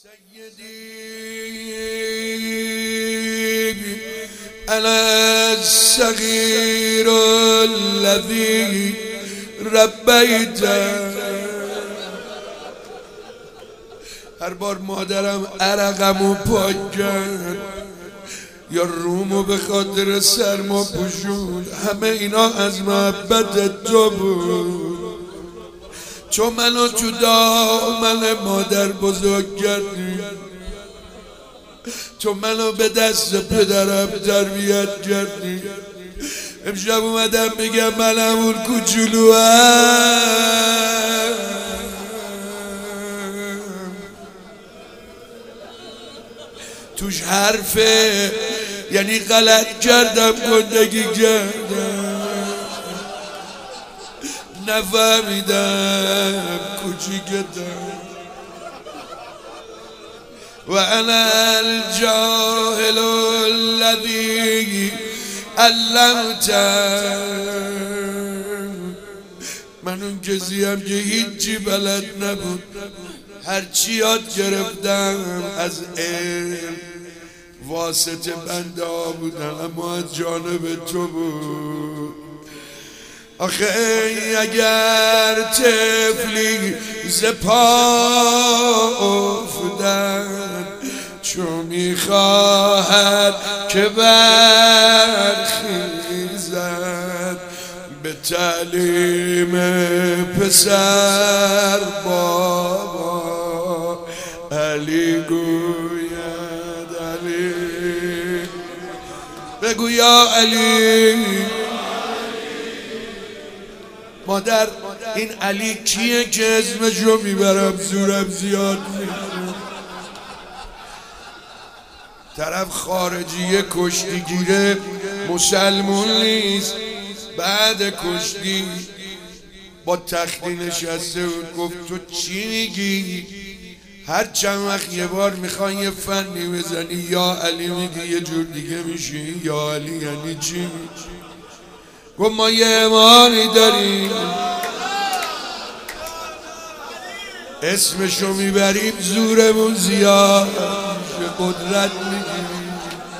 سيدي أنا الصغير الذي ربيته. هر بار مادرم عرقمو پاک کرد یا رومو به خاطر سرما پوشون، همه اینا از محبت تو بود. چون منو تو دامن مادر بزرگ کردی، چون منو به دست پدرم تربیت کردی، امشب اومدم بگم من همون کوچولوام. توش حرفه، یعنی غلط کردم، گندگی کردم، نفهمیدم کوچیکتم. و انا الجاهل الذی علمتم. من اون کسیم که هیچی بلد نبود، هرچی یاد گرفتم از علم واسطه بنده ها بودن، اما از جانب تو بود. آخه اگر طفلی ز پا افتد، چون میخواهد که برخیزد، به تعلیم پسر بابا علی گوید علی. بگو یا علی. مادر این علی کیه که اسمشو میبرم زورم زیاد میکنم؟ طرف خارجیه کشتیگیره، مسلمون نیست. بعد کشتی با تختی نشسته بود، گفت تو چی میگی؟ هر چند وقت یه بار میخوان یه فنی بزنی یا علی میگی یه جور دیگه میشی. یا علی یعنی چی؟ گفت ما یه امامی داریم اسمشو میبریم زورمون زیاد میشه، قدرت میگیریم.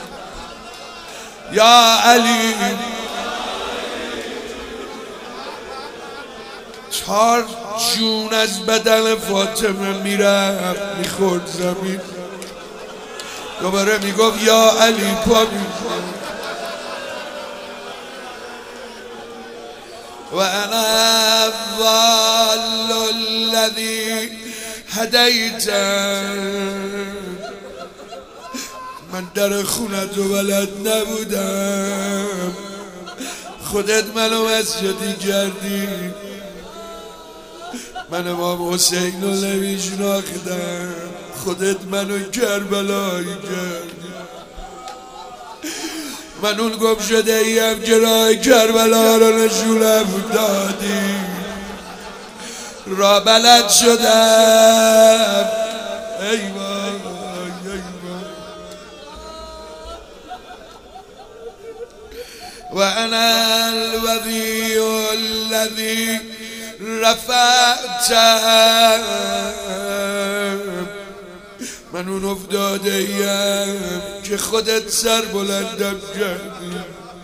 یا علی. 4 جون از بدن فاطمه میرفت میخورد زمین، دوباره میگفت یا علی پا میخورد. و انا الضال الذی هدیتم. من در خونتو بلد نبودم، خودت منو مسجدی کردی. من امام حسین رو نمیشناختم، خودت منو کربلایی کردی. من اون گم شده ایم که راه کربلا رو نشونم دادی، را بلد شدم. ای وای ای وای. و انا الولی الذی رفعتم. من اون افتاده ایم که خودت سر بلندم کردی.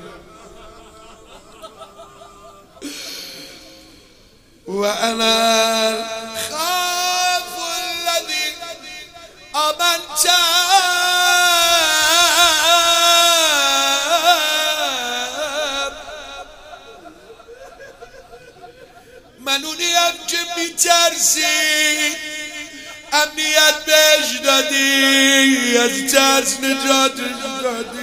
و انا خاف الذی آمنتم. من اونیم که میترسی، امنیت بهش دادی، از ترس نجاتش دادی.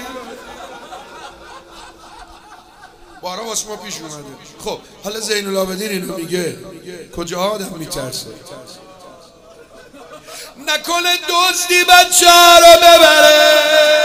بارا واسه ما پیش اومده. خب حالا زین العابدین اینو میگه، کجا آدم میترسه؟ نکنه دزدی بچه ها رو ببره،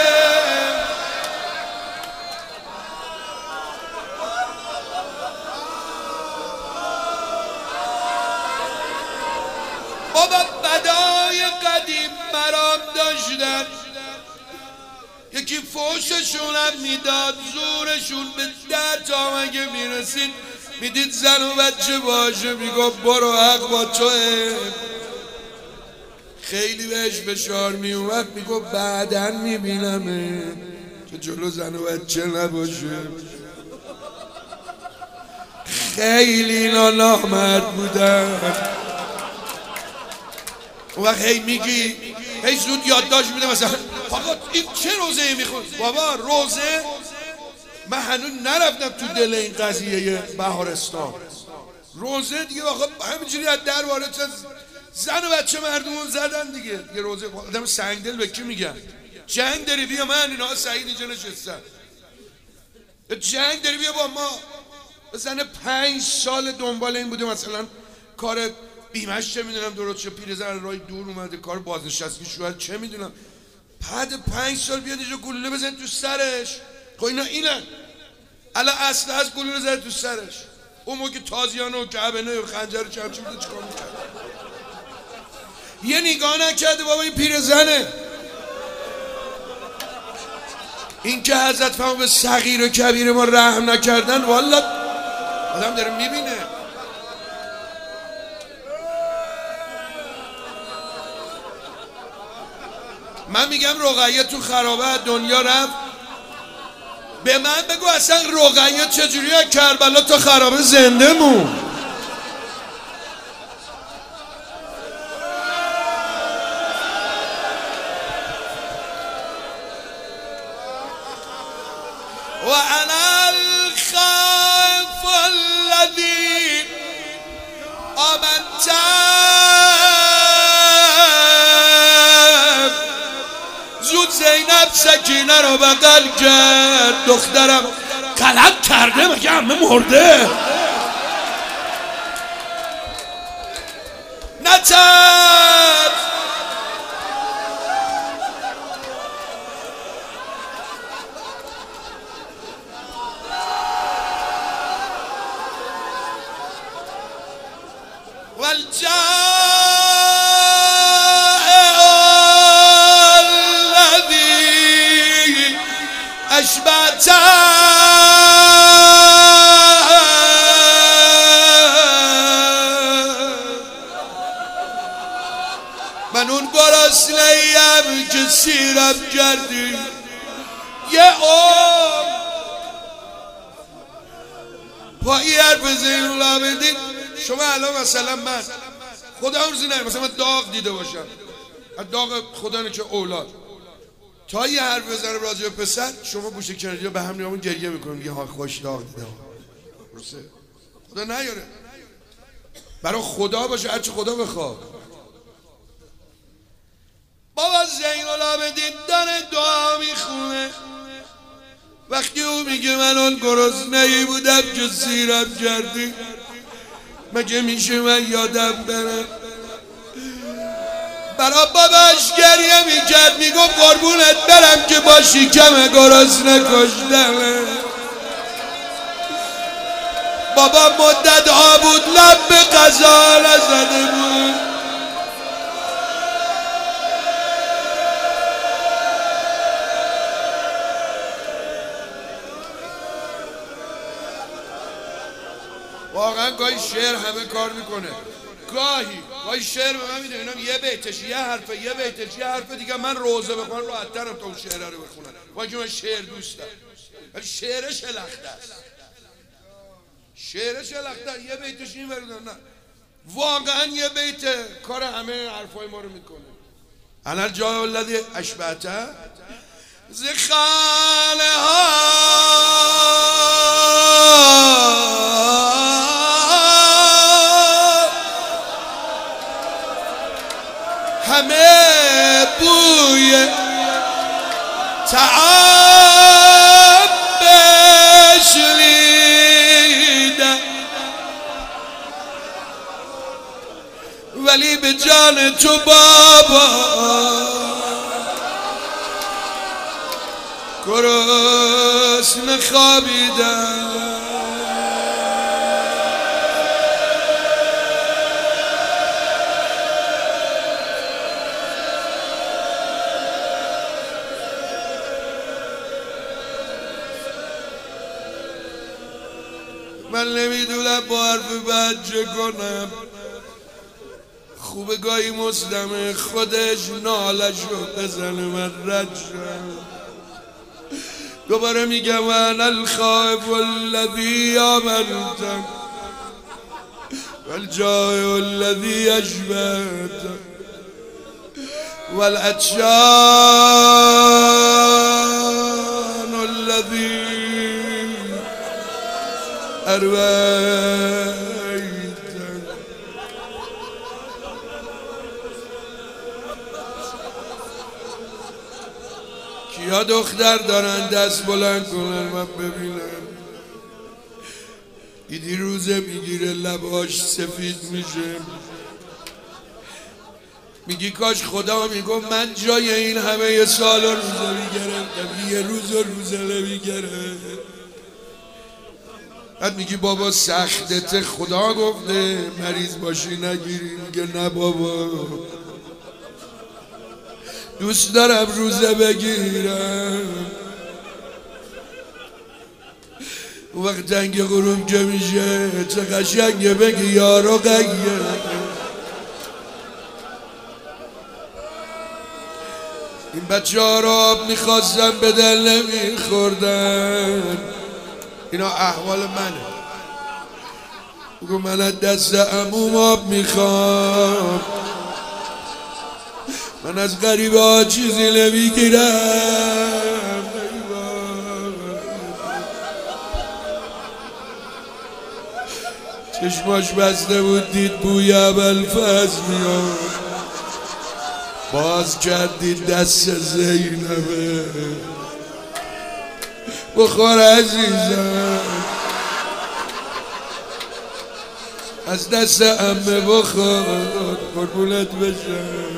بابا بدای قدیم مرام داشتن، یکی فوششون هم میداد، زورشون به 10 تا مگه میرسید میدید زن و بچه باشه میگفت برو حق با توه. خیلی بهش فشار می اومد میگفت بعداً میبینمه که جلو زن و بچه نباشه. خیلی اینا نامرد بودن. اون وقت هی میگی هی زود یادداشت میده مثلا آقا این چه روزه میخواد؟ بابا روزه من هنوز نرفتم تو دل این قضیه بهارستان. روزه دیگه آقا همینجوری از در وارد زن و بچه مردمون زدن دیگه. یه روزه آدم سنگدل به کی میگن؟ جنگ داری بیا، من اینا سعید اینجا نشستم. جنگ داری بیا با ما. زن 5 سال دنبال این بوده مثلا کار بیمش چه میدونم درست شد، پیرزن راه دور اومده کار بازنشستگی شوهر چه میدونم، بعد 5 سال بیاد اینجا گلوله بزن تو سرش. خب اینا اینن الان اصل از گلوله زد تو سرش. اون موقع تازیانه و کعبنه و خنجر چه بوده چیکار میکرد؟ یه نگاه نکرده بابا این پیرزنه. این که حضرت فرمود به صغیر و کبیر ما رحم نکردن والا آدم داره میبینه. من میگم رقیه تو خرابه دنیا رفت. به من بگو اصلا رقیه چجوری از کربلا تا خرابه زنده مون؟ و انا الخوف الذی آمنت زود زینب سکینه رو بغل کرد. دخترم غلط کرده مگه عمه مرده؟ نترس والجائع الذي أشبعت من اون گرسنه‌ایم که سیرم کردی یه پایی حرف زین العابدین. شما الان مثلا من خدا روزی نه مثلا من داغ دیده باشم، داغ خدا نه که اولاد تا یه حرف بزنه راجع به پسر شما گوشه کناری به هم نیامون گریه میکنیم یه ها خوش داغ دیده درسته؟ خدا نیاره برای خدا باشه هرچی خدا بخواد. بابا زین العابدین داره دعا میخونه وقتی او میگه من اون گرسنه‌ای بودم که سیرم کردی مگه میشه من یادم بره؟ برا باباش گریه میکرد میگفت قربونت برم که با شکم گرسنه کشتمه. بابا مدت ها بود لب به غذا نزده بود. واقعا گاهی شعر همه کار میکنه. گاهی شعر به من میده اینم یه بیتش یه حرفه یه بیتش یه حرفه دیگه من روزه بخونم راحت‌ترم تا اون شعره رو بخونم. واقعا من شعر دوستم ولی شعر شلخته است. شعر شلخته یه بیتش این ورودن نه واقعا یه بیت کار همه حرفای ما رو میکنه. انا الجای الذی اشبعت ز خانه ها همه بوی تعام بشنیدم ولی به جان تو بابا گرسنه خوابیدم. من نمیدونم با حرف بد چه کنم. خوبه گاهی مسلمه خودش نالشو بزنه من رد شم. دوباره میگم انا الخائف الذی آمنتم والجائع الذی اشبهتم والعطشان الذي أرويت. کیا دختر دارن دست بلند کنن من ببینم. ایدی روزه میگیره لباش سفید میشه، میگی کاش خدا میگم من جای این همه یه سال روزه میگرم، یه روزه نمیگره. بعد میگی بابا سختته، خدا گفته مریض باشی نگیری. میگه نه بابا دوست دارم روزه بگیرم. اون وقت جنگ غروب که میشه چه قشنگه بگی یارو قیه. این بچه ها رو آب میخواستم به دل نمیخوردن. اینا احوال منه. بگو من از دست عموم آب میخوام، من از غریبه ها چیزی نمیگیرم. چشماش بسته بود دید بوی ابوالفضل میاد، باز کردید دست زینبه. بخور عزیزم از دست عمه بخور قربونت بشم.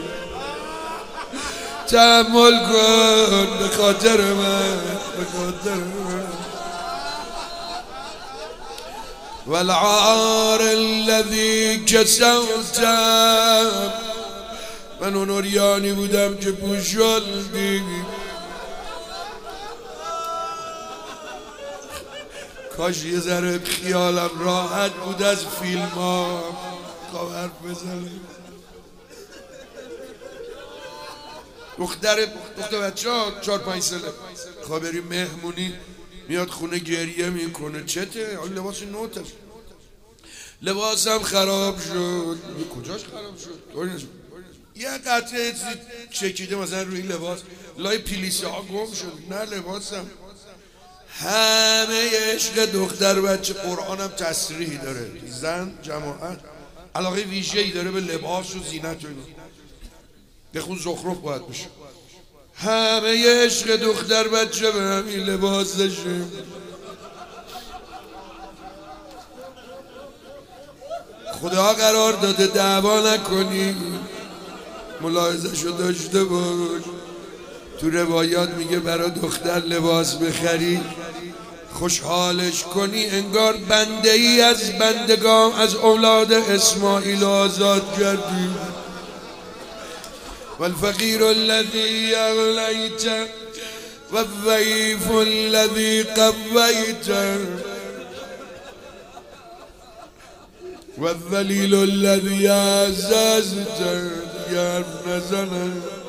تحمل کن به خاطر من، به خاطر من. والعار الذی کسوتم، من اون اوریانی بودم که پوشوندی. کاش یه ذره خیالم راحت بود از فیلم ها خبر بزنیم. دختر بچه ها 4-5 ساله خواه بریم مهمونی، میاد خونه گریه میکنه. چته؟ لباس نوتش، لباسم خراب شد. کجاش خراب شد؟ یه قطعه چکیده مثلا روی لباس لای پلیسه ها گم شد. نه لباسم. همه عشق دختر بچه. قرآنم تصریحی داره زن جماعت علاقه ویژه‌ای داره به لباس و زینت و اینا. بخون زخرف باید بشه. همه عشق دختر بچه به همین لباسشه. خدا قرار داده دعوا نکنی، ملاحظه‌شو داشته باش. تو روایات میگه برای دختر لباس بخری خوشحالش کنی انگار بنده ای از بندگان از اولاد اسماعیل آزاد کردی. والفقیر الذی اغلیت والضعیف الذی قویت والذلیل الذی عززت. حرف نزنه.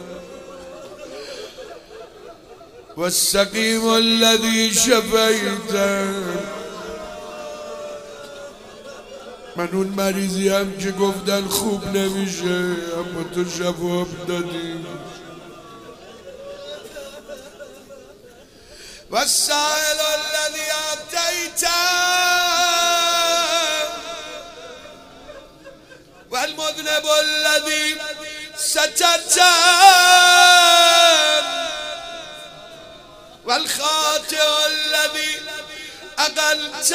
والسقیم الذی شفیت، من اون مریضی هم که گفتن خوب نمیشه اما تو شفا دادی. والسائل الذی اعطیت والمذنب الذی سترت والخاطئ الذي أقلت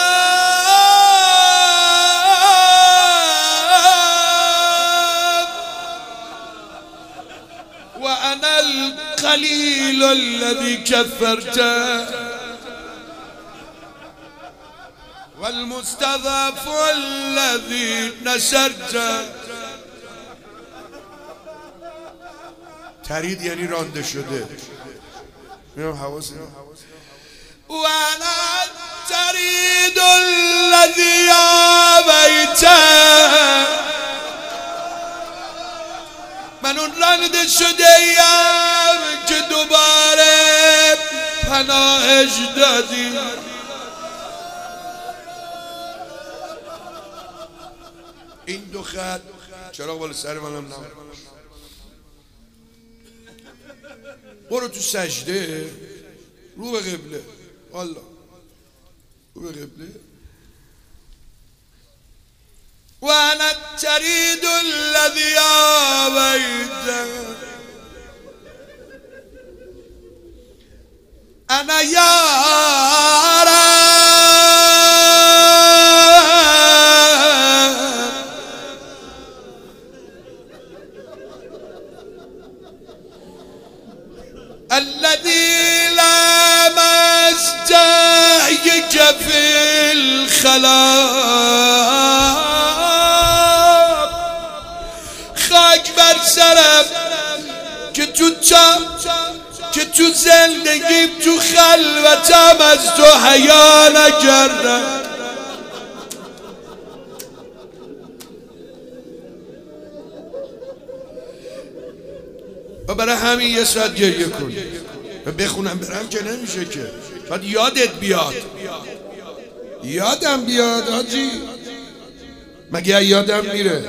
وأنا القليل الذي كفرت والمستضعف الذي نصرت. ترید یعنی رانده شده. میام حواسی و انا ترید الذی آبیت من اون رنده شده ایم که دوباره پناهش دادی. این دو خط چراغ بالا سر منم نم. برو تو سجده رو به قبله. والله رو به قبله. و انا الترید الذی آویت انا یارم الذي لمست في الخلاب. خاک بر سرم که تو زندگیم تو خلوتم از تو حیا نکردم. و برای همین یه ساعت گریه کن و بخونم برم که نمیشه که. باید یادت بیاد. یادم بیاد حاجی. مگه یادم میره؟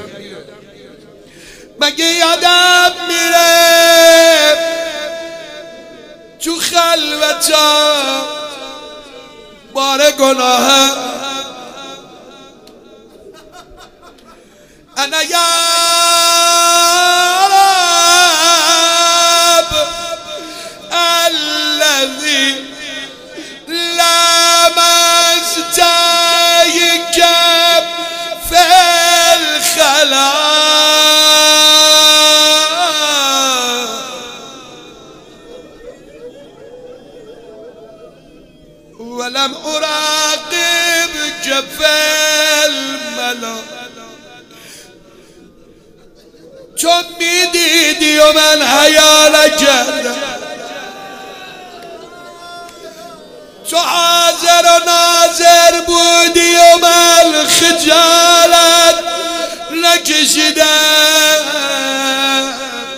مگه یادم میره تو خلوتم بار گناهم انا یا رب الذی لمست فی الخلا ولم اراقبك في الملا. چون میدیدی و من حیا نکردم. تو حاضر و ناظر بودی و من خجالت نکشیدم.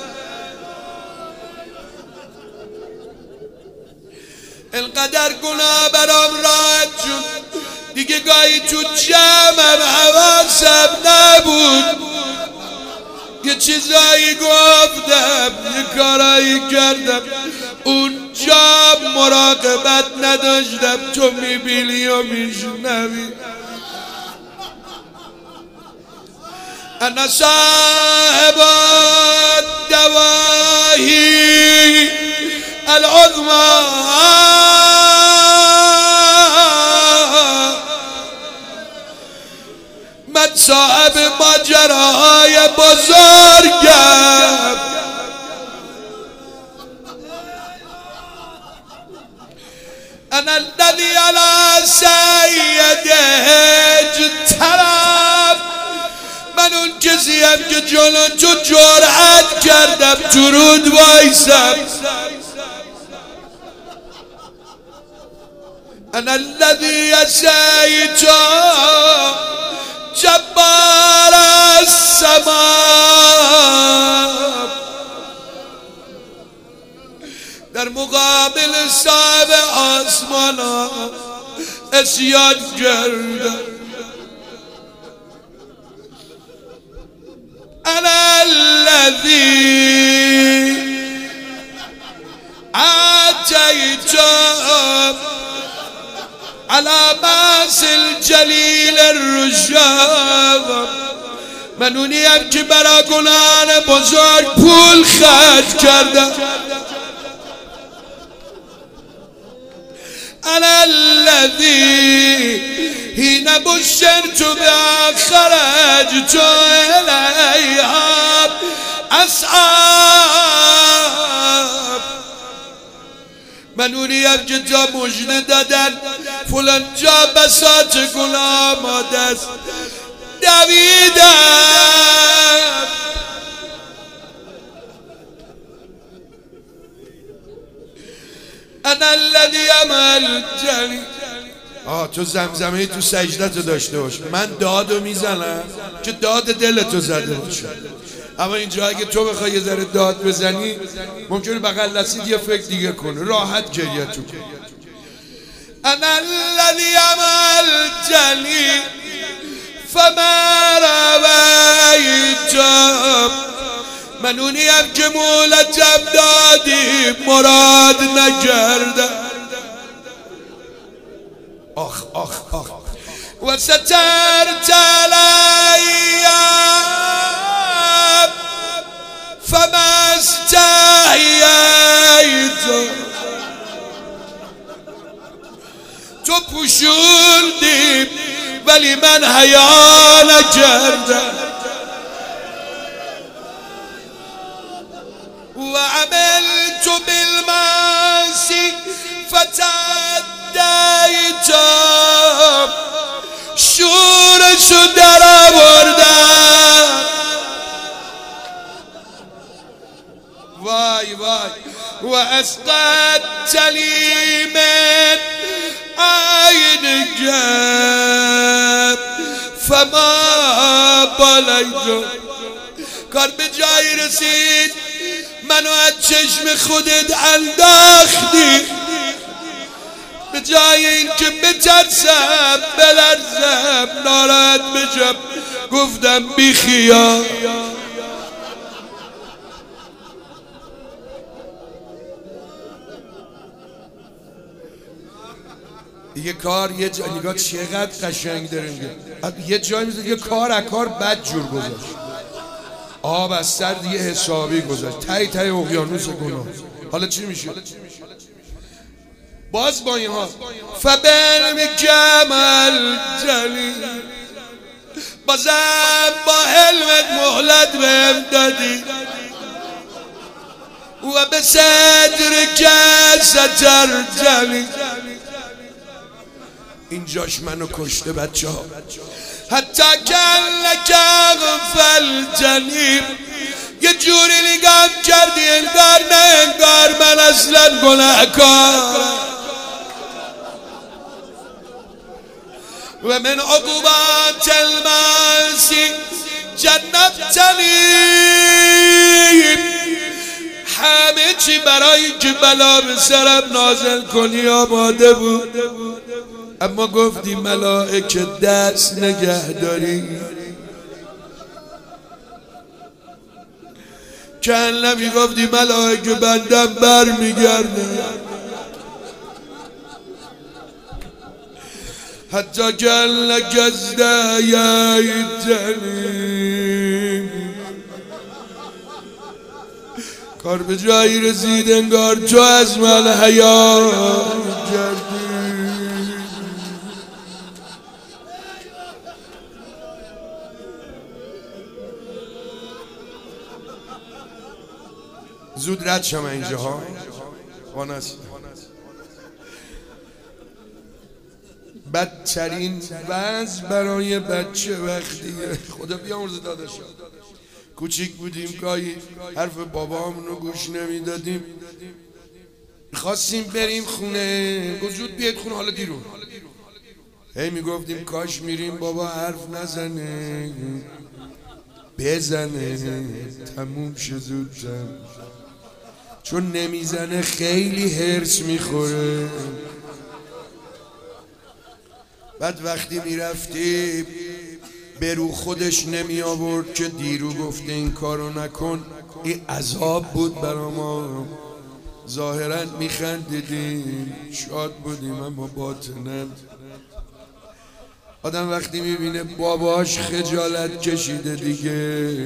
القدر گناه برام راحت شد دیگه. گاهی تو جمعم حواسم نبود. یه چیزایی گفتم یه کارایی کردم اونجا مراقبت نداشتم. تو میبینی و میشنوی. انا صاحب الدواهی العظمى من صاحب ماجراهای بزرگم. انا الذي على سیده اجترب. من اون کسیم که جلو تو جرأت کردم درود وایسم. انا الذي اسیت جبار السماء. در مقابل صاحب آسمان اسیان کردم. انا الذي اتیت على باس الجلیل الرجاب. من اونیم که برا گناهان بزرگ پول خرج کردم. انا الذي حين بشرت بها خرجت الیها اصحاب. من اونیم که تا مژده دادن فلان جا بساط گناه آماده است دویدم. انا الذي عملتني. تو زمزمه تو سجدتو داشته باش. من دادو میزنم که داد دلتو زده باشه. اما اینجا اگه تو بخوای یه ذره داد بزنی ممکنه بغل دستید یه فکر دیگه کنه، راحت گریه تو کن. انا الذی عمل جلی فما رویتم، من اونیم که مولجم دادی مراد نکردم. آخ آخ آخ و سترت علیم فما استحییت، تو پوشوندی ولی من حیا نکردم. و عملت بالمعاصی فتعدیتم، شورشو در آوردم. وای وای و اسقطت لی من عینک فما بالیت، کار به جایی رسید منو از چشم خودت انداختی، به جای این که بترسم بلرزم ناراحت بشم گفتم بی خیال. یه کار یه جا نگاه چقدر قشنگ داره میگه، یه جایی میزد یه کار از کار بد جور گذاشت، آب از سر دیگه حسابی گذاشت، ته اقیانوس گناه. حالا چی میشه؟ باز با اینها فبرم کمل جلی، بازم با حلمت مهلت بهم دادی و به صدر کستر جلی. اینجاش منو کشته بچه ها. حتی کلک اغفل جنیم، یه جوری نگام کردی انگار نه انگار من اصلا گناهکارم. و من عقوبات المعاصی جنبتنی، همه چی برای که بلا به سرم نازل کنی آماده بود، اما گفتی ملائکه دست نگهداری. که نمی گفتی ملائکه بندم بر میگرده. حتی کلک از دیتنی، کار به جایی رسید انگار تو از من حیا کردی. زود رد شم اینجا ها وانس. بدترین وضع برای بچه وقتیه، خدا بیامرزه داداشا، کوچیک بودیم گاهی حرف بابامون رو گوش نمیدادیم، خواستیم بریم خونه، گفت بیاید خونه حالا دیرون، هی میگفتیم کاش میریم بابا حرف نزنه بزنه تموم شه زودتر، چون نمیزنه خیلی هرس میخوره. بعد وقتی میرفتیم به رو خودش نمی آورد که دیرو گفته این کارو نکن، این عذاب بود برا ما. ظاهرا میخندیدیم شاد بودیم اما باطنن آدم وقتی میبینه باباش خجالت کشیده دیگه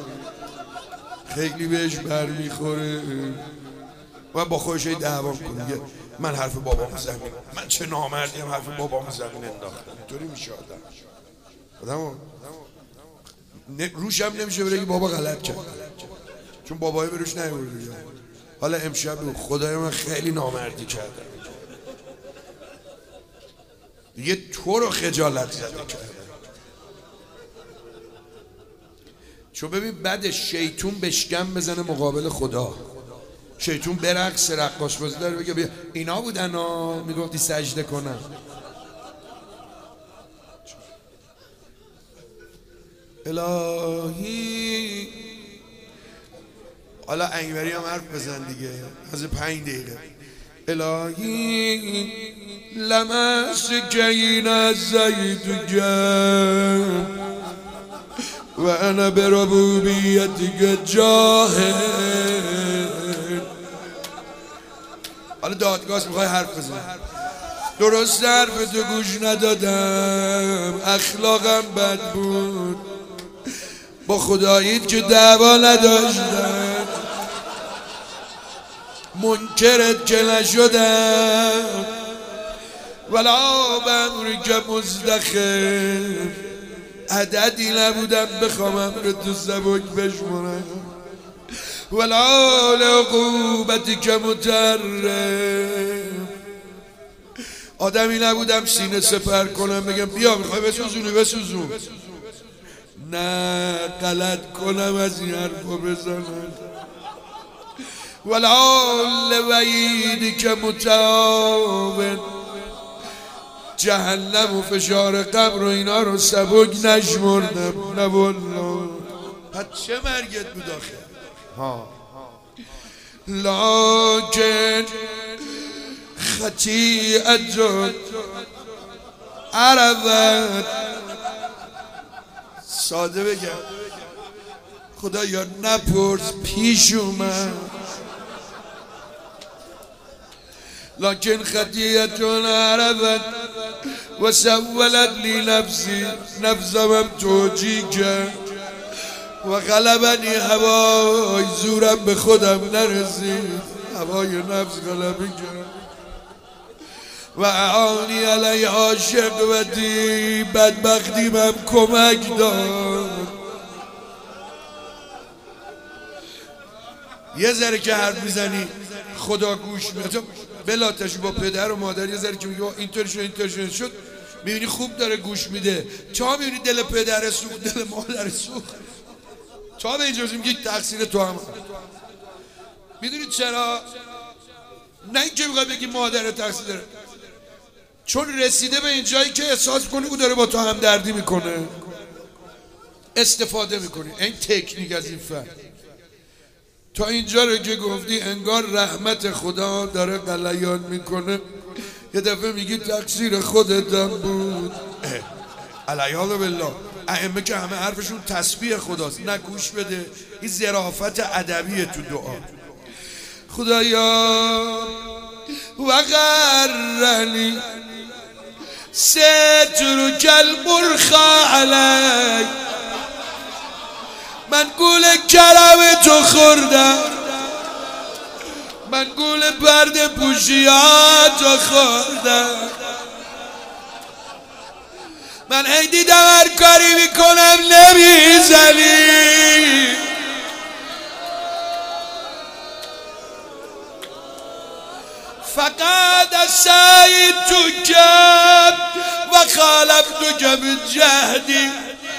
خیلی بهش بر میخوره و با خودش دعوا کنه، من حرف بابام زمین، من چه نامردیم حرف بابام زمین انداختم. اینطوری میشه آدم روش هم نمیشه بره که بابا غلط کرد، چون بابای بروش نیورده. حالا امشب خدای من خیلی نامردی کردم دیگه، تو رو خجالت زده کردم. چون ببین بعد شیطون بشکم بزنه مقابل خدا، شیطون برقص رقاص بازی داره بگه بیا اینا بودن ها میگفتی سجده کنم. الهی حالا انگبری هم حرف بزن دیگه از 5 دقیقه. الهی لمسك زيدك وأنا بربوبيتك جاهل. حالا دادگاهست میخوای حرف بزن. درست حرف تو گوش ندادم، اخلاقم بد بود، با خداییت که دعوا نداشتم، منکرت که نشدم، ولا بامرک مزدخم، عددی نبودم بخوام امر تو سبک بشمونم، ولا لعقوبتی که مترم، آدمی نبودم سینه سپر کنم بگم بیا میخوای بسوزونی بسوزون، نه غلط کنم از این حرفا بزنم، ولا لوعیدی که متعاون، جهنم و فشار قبر و اینا رو سبک نشمردم، نه والله. پس چه مرگت بود آخه؟ لکن خطیئت عرفت، ساده بگم خدایا نپرس پیش اومد، لكن خطيئة عرفت و سولت لی نفسی، نفسم توجیه کرد و غلبنی هوای، زورم به خودم نرسید، هوای نفس غلبی کرد و اعانی علیها شقوتی، بدبختیم هم کمک داد. یه ذره که حرف میزنی خدا گوش میده، بلاتش با پدر و مادر یه ذره که میگه اینطور شد میبینی خوب داره گوش میده، تا میبینی دل پدر سوخت، دل مادر سوخت، تا به اینجا میگی تقصیر تو هم. میدونی چرا؟ نه اینکه میخوای بگی مادر تقصیر داره، چون رسیده به این جایی که احساس کنی او داره با تو همدردی میکنه، استفاده میکنی. این تکنیک از این فن تا اینجا رو که گفتی انگار رحمت خدا داره غلیان میکنه، یه دفعه میگی تقصیر خودتم بود. علیاذ بالله. ائمه که همه حرفشون تسبیح خداست، نه گوش بده، این ظرافت ادبیه تو دعا. خدایا وغرنی سترک المرخى علی، من گول کرم تو خوردم، من گول برد پوشیاتو خوردم، من هی دیدم هر کاری میکنم نمیزنی، فقط عصیتک و خالفتک بجهدی.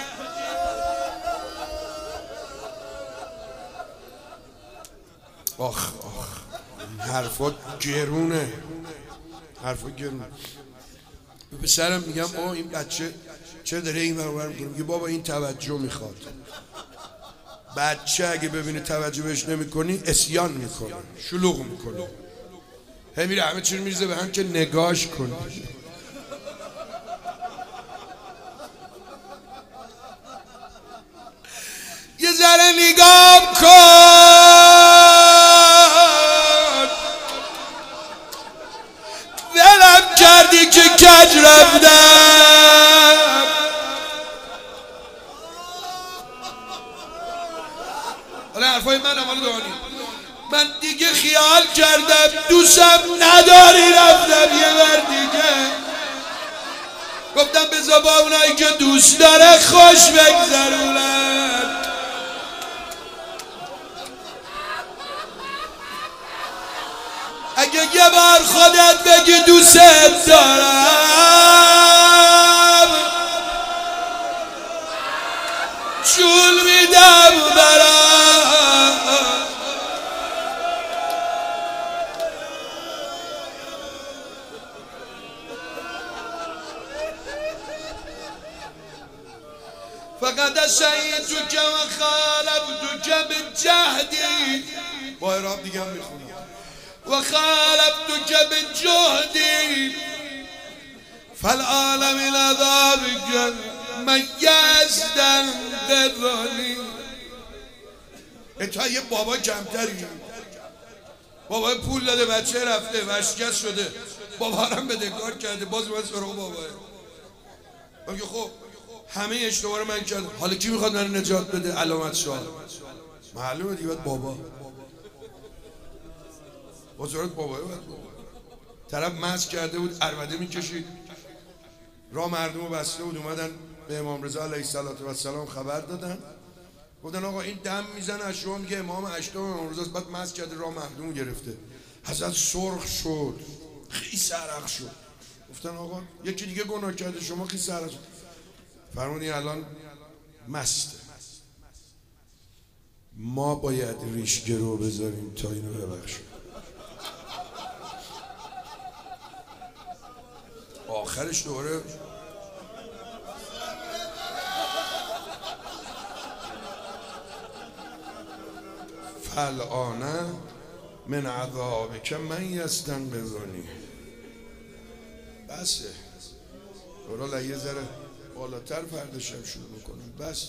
آخ حرفا گرونه، حرفا گرونه. به پسرم میگم آه این بچه چرا داره این برابر میکنه؟ میگه بابا این توجه میخواد. بچه اگه ببینه توجه بهش نمیکنی اسیان میکنه، شلوغ میکنه، هی میره همه چی رو میریزه به هم که نگاش کنی. یه ذره نگام کن، ولم کردی که کج رفتم. حالا حرفای من حالا دانی، من دیگه خیال کردم دوستم نداری، رفتم یه بر دیگه، گفتم بذار با اونایی که دوست داره خوش بگذرونم. اگه یه بار خودت بگی دوست دارم، جول میدم برام. لقد سعیتک و خالفتک بجهدی. با اعراب دیگه هم میخونم. و خالفتک بجهدی فالعالم العذابک میزدن قرانی. تا یه بابا کمتری، بابا پول داده بچه رفته ورشکست شده، بابا هم بدهکار کرده، باز من سراغ باباه. میگه خب همه اشتباه رو من کردم، حالا کی میخواد من نجات بده؟ علامت سوال. معلومه دیگه باید بابا بزرگ باباه باید بابا. طرف مست کرده بود، عربده میکشید، راه مردم رو بسته بود، اومدن به امام رضا علیه السلام خبر دادن، گفتن آقا این دم میزنه از شما، میگه امام اشتم امام رضا، بعد مست کرده راه مردم رو گرفته. حضرت سرخ شد، خیلی سرخ شد. گفتن آقا یکی دیگه گناه کرده، شما خیلی سرخ شد. فرمودین الان مسته، ما باید ریش گرو بذاریم تا اینو ببخشیم. آخرش دوره فالآن من عذابک میزدن قرانی. بسه دورا یه ذره بالاتر فردا شب شروع میکنم. بس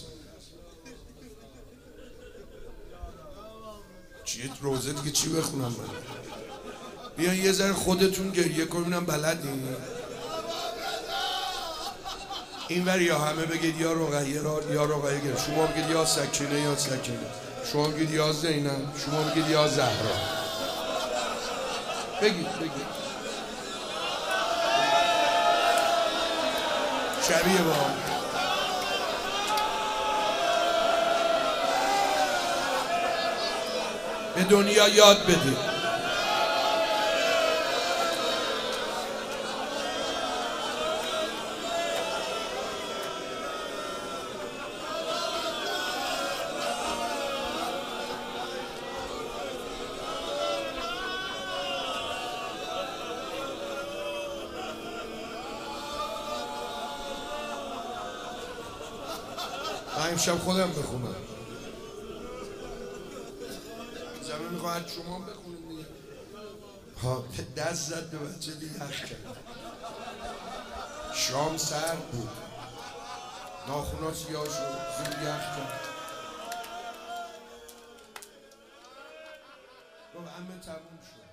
چیه روزه دیگه چی بخونم من؟ بیان یه ذره خودتون گریه کنم، بلدین این ور یا همه بگید یا رقیه یا رقیه گرد، شما بگید یا سکینه یا سکینه، شما بگید یا زینب، شما بگید یا زهرا. بگید شبیه با به دنیا یاد بدید. من امشب خودم بخونم، زمین میخواهد شما بخونید دیگه. ها دست زد به بچه دیگه یخ کرد، شام سرد بود، ناخونا سیاه شد، زود یخ کرد. گفت همه تموم شد.